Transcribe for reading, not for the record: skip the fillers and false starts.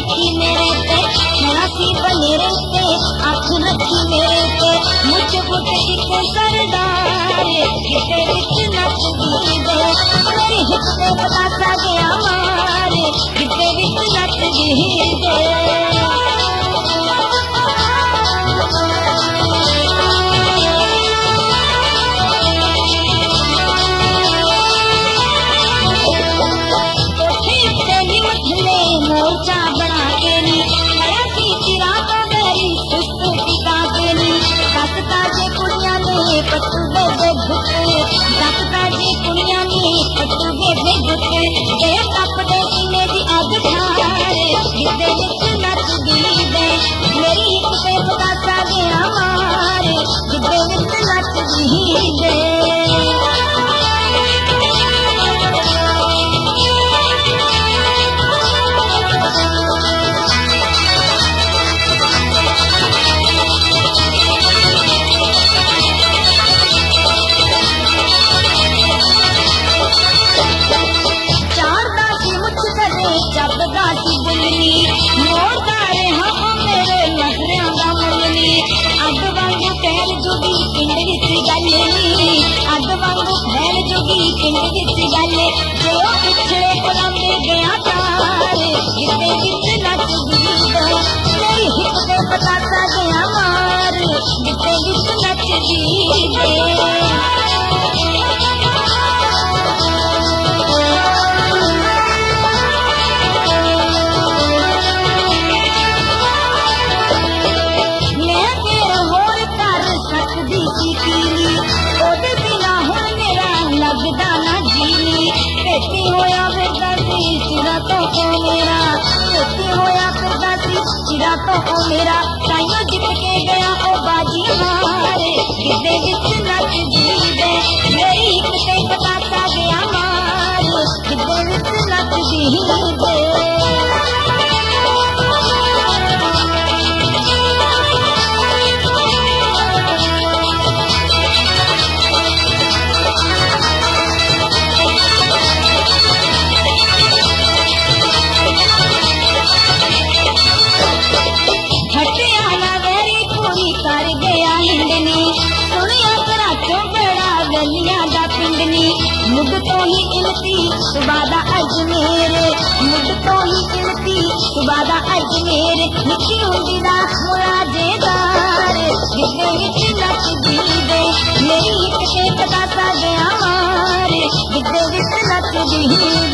रखी मेरे पे, नासी बनेरे पे आँख रखी मेरे पे, मुझ बुट किते सरदार किते विच नचदी दे, मेरी हिप ते बतासा गया मार किते विच नचदी दे। मोर्चा बना के नी खड़ा की चिरा तो मेरी सुस्त टिका के नी, दसदा जे कुड़ियां ने पट्टू बेबे घुटे, दसदा जे कुड़ियां ने पट्टू बेबे घुटे, ते तपदे सीने दी अग ठारे गिद्दे विच नचदी दे, मेरी हिप ते बतासा गया मार गिद्दे विच नचदी दे। अग वांगू फैल जोगी पिंड विच गल, जो पिछड़े बुलंदे गया तार गिद्दे विच नचदी दे, मेरी हिप ते बतासा गया मार गिद्दे विच नचदी दे। चिरा तो मेरा ताइयों जित के गया ओ बाजी मारे गिद्दे विच नचदी दे, मेरी हिप ते बतासा गया मार गिद्दे विच नचदी दे। मुझ तो ही इलती सुबादा अजमेर, मुझ तो ही इलती सुबादा अजमेर, निकी हुंदी दा मुराजेदार गिद्दे विच नचदी दे, मेरी हिप ते बतासा गया मार गिद्दे विच नचदी